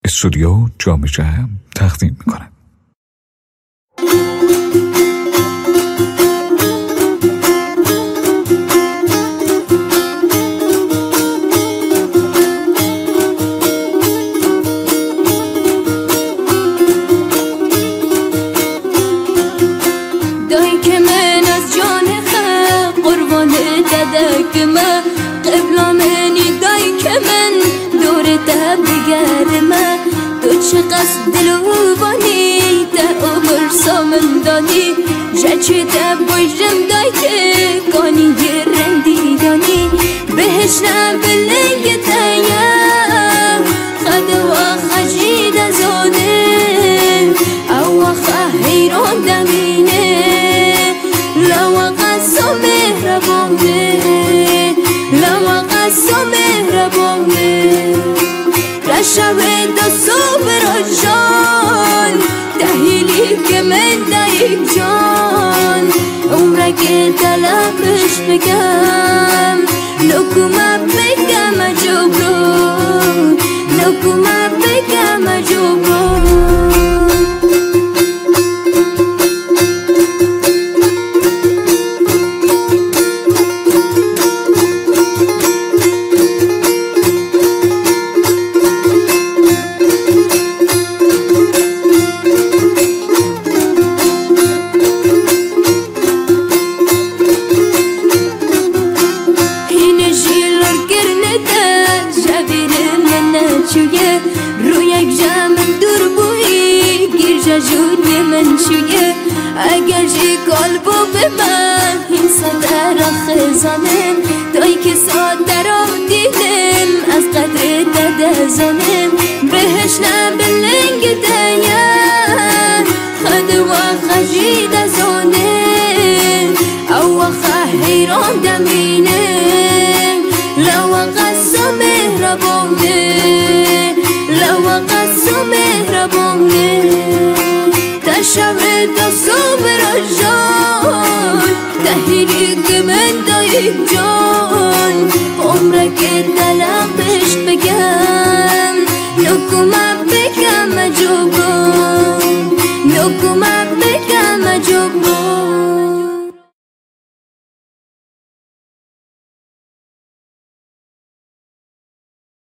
استودیو جام جم تقدیم می‌کند. چه قصد دلو بانی تا عمر سامن دانی جچه تا بایجم دای که کانی گرندی دانی بهش نبلنگ تایا خدوا خجید زاده او خیران دمینه لوا قصا مهربانه لوا قصا مهربانه رشوه دا صبر جان تحیلی که من دایک جان عمره که طلبش بگم نکومه بگم جبران نکومه بگم جبران جونی من شویه اگر جی قلبو به من این صدر خزانم دایی که صدرم دیدم از قدر داده زنم بهش نبلنگ دایم خد و خجید زنم او خیران دمینم لو قصا مهربانه لو قصا مهربانه شوه دا صبر جان تحیلی که من دایک جان عمره که دلم